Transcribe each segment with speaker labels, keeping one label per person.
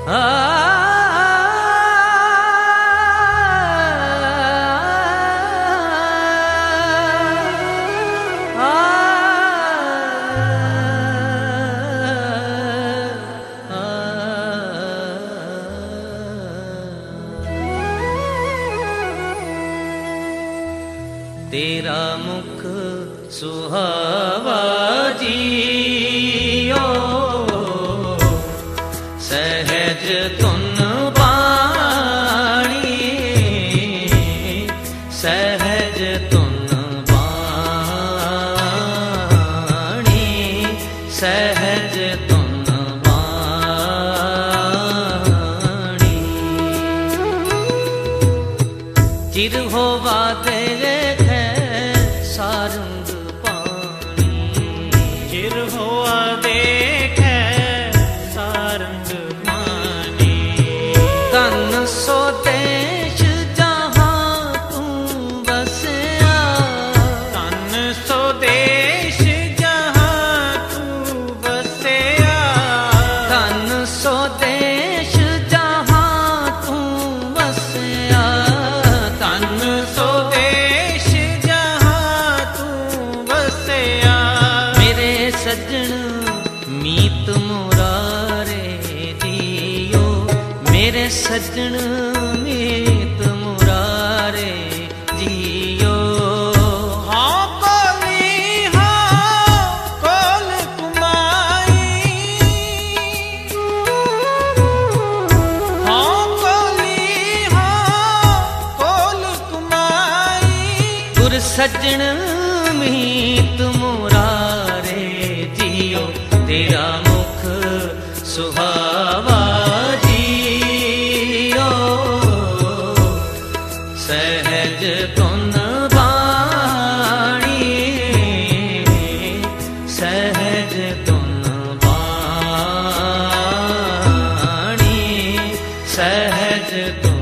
Speaker 1: तेरा मुख सुहावा जियो सहज तुन बाणी सहज तुन बाणी सहज तुन बाणी चिर होवा दे सारंग पानी चिर होआ देखे सारंग पानी तन सो देश जहाँ तू बसया तन सो देश जहाँ तू बसया तन सो देश जहाँ तू बसया तन सो सज्जन मीत मुरारे जियो मेरे सज्जन मीत मुरारे जियो हाँ कोली हाँ कोल कुमाई हाँ कोली हाँ कोल कुमाई गुर सज्जन मीत मुरारे जियो तेरा मुख सुहावा जियो सहज तुन बाणी सहज तुन बाणी सहज तुन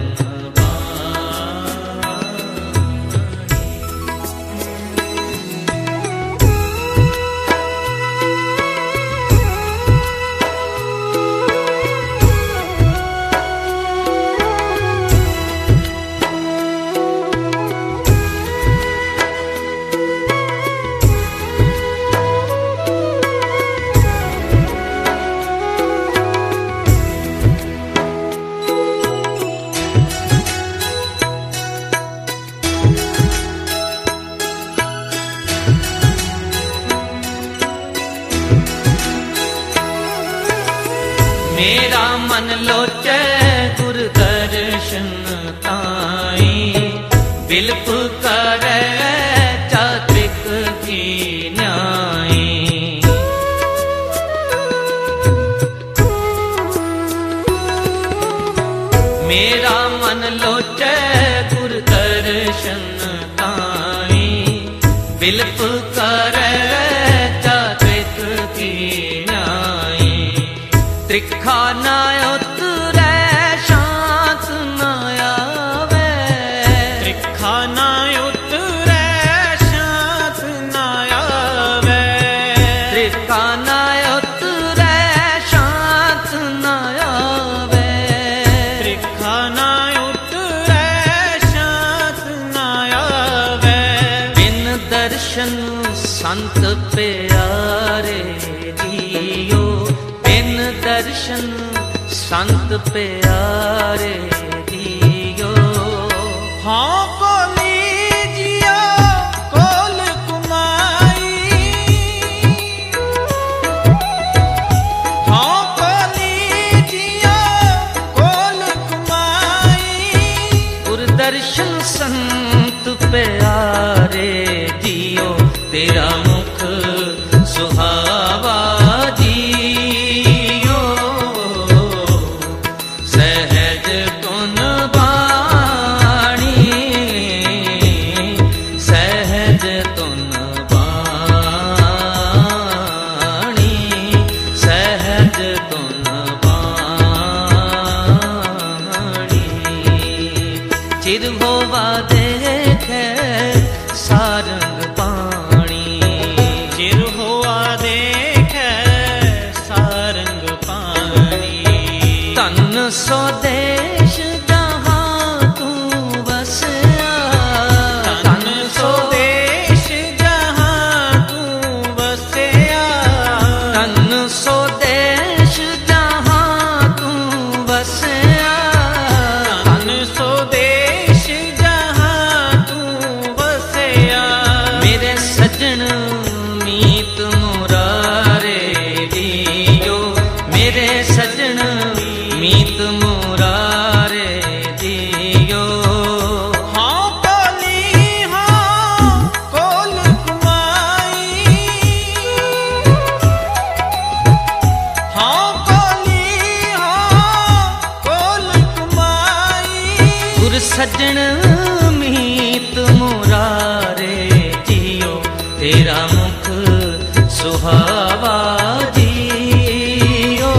Speaker 1: मेरा मन लोचे गुर दर्शन ताई बिलप करे चात्रिक की न्याई मेरा मन लोचे गुर दर्शन ताई बिलप करे चात्रिक की न्याई त्रिखा न उतरे शांत न आवे त्रिखा न उतरे शांत न आवे त्रिखा न उतरे शांत न आवे त्रिखा न उतरे शांत न आवे बिन दर्शन संत प्यारे जियो दर्शन संत प्यारे जियो हाँ कोली जियो कोल कुमाई हाँ कोली जियो कोल कुमाई गुर दर्शन संत प्यारे जियो तेरा मुख सुहावा चिर होवा दे तन स्वदेश जहाँ तू बसया, तन स्वदेश जहाँ तू बसया, तन स्वदेश जहाँ तू बसया, तन स्वदेश जहाँ तू बसया। मेरे सजन मीत मुरारे जियो, मेरे सजन मीत मुरारे जियो। हाँ कोली हाँ कोल कुमाई, हाँ कोली हाँ कोल कुमाई। गुर सजन मीत मुरारे जियो, तेरा मुख सुहावा जियो।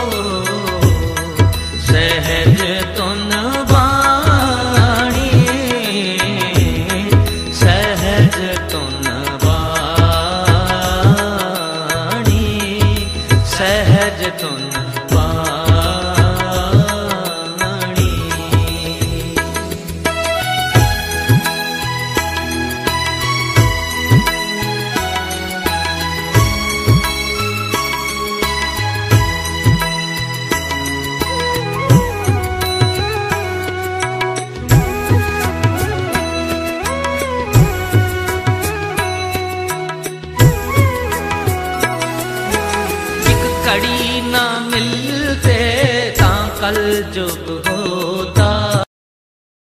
Speaker 1: सहज तुन वाणी, सहज तुन वाणी, सहज तुन वाणी। कड़ी ना मिलते ता कल जुग